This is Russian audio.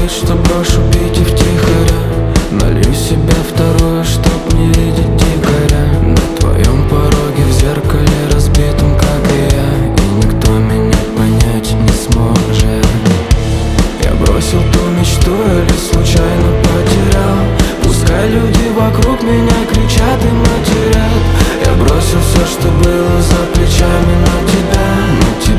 вид, что брошу пить и втихаря. Налью себе второе, чтоб не видеть дикаря. На твоем пороге в зеркале разбитом, как и я, и никто меня понять не сможет. Я бросил ту мечту или случайно потерял? Пускай люди вокруг меня кричат и матерят. Я бросил все, что было за плечами, но тебя